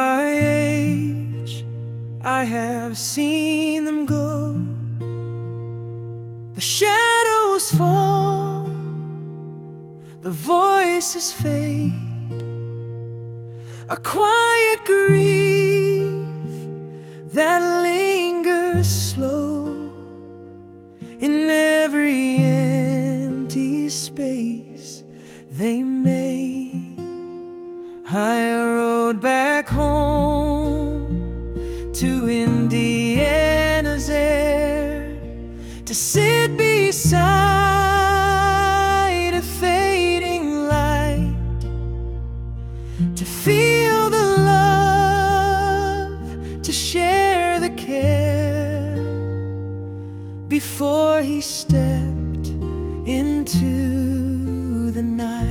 my age, I have seen them go. The shadows fall, the voices fade, a quiet grief that lingers slow in every empty space they made. I rode back home to Indiana's air to sit beside a fading light, to feel the love, to share the care before he stepped into the night.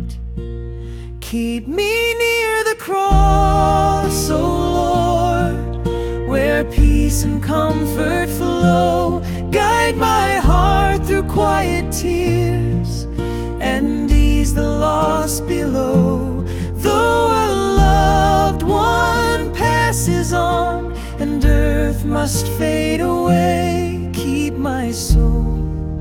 Keep me near the cross, O Lord, where peace and comfort flow. Guide my heart through quiet tears and ease the lost below. Though a loved one passes on and earth must fade away, keep my soul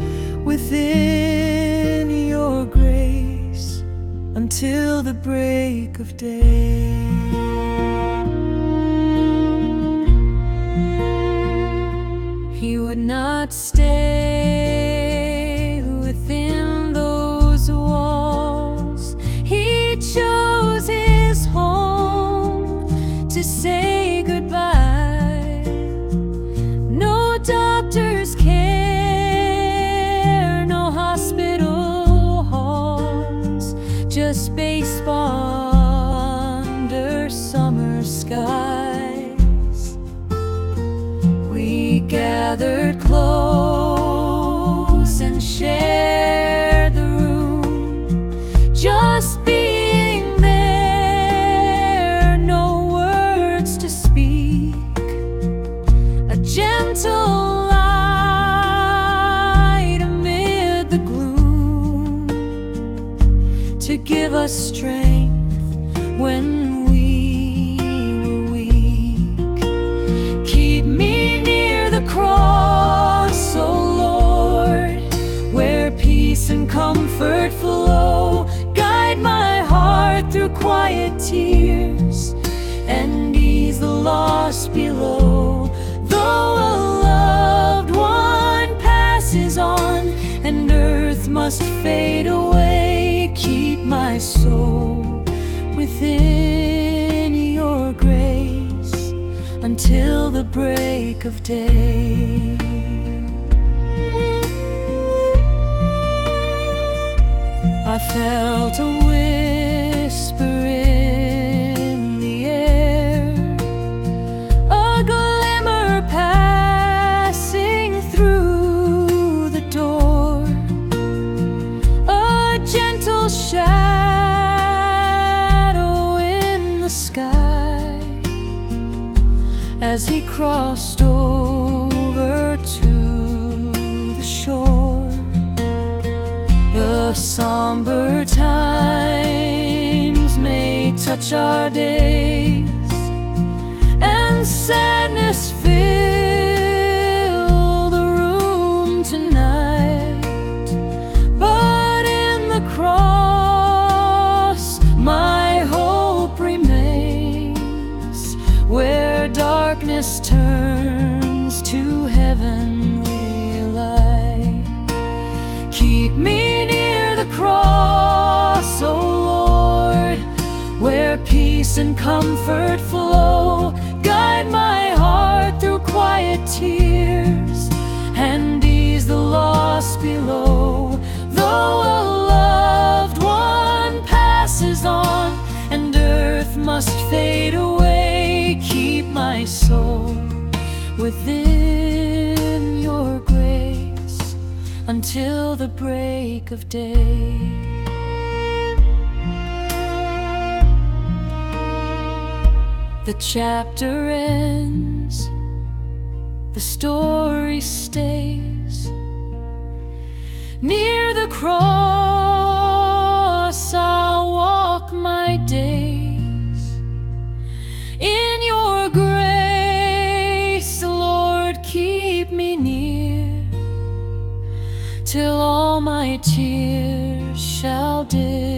within your grace until the break of day. He would not stay within those walls. He chose his home to say goodbye. No doctor's care, no hospital halls, just baseball under summer skies. We gathered close and shared the room, just being there, no words to speak. A gentle light amid the gloom to give us strength when we were weak. Keep me near the cross, O Lord, where peace and comfort flow. Guide my heart through quiet tears and ease the lost below. Though a loved one passes on and earth must fade away, keep my soul within your grace until the break of day. I felt a whisper in the air, a glimmer passing through the door, a gentle shadow in the sky as he crossed over to the shore. The somber times may touch our days, and sadness fill the room tonight. But in the cross, my hope remains, where darkness turns to heavenly light. Keep me near the cross, O Lord, where peace and comfort flow. Guide my heart through quiet tears and ease the lost below. Though a loved one passes on and earth must fade away, keep my soul within your grace until the break of day. The chapter ends, the story stays. Near the cross I'll walk my days. your grace, Lord, keep me near, till all my tears shall dim.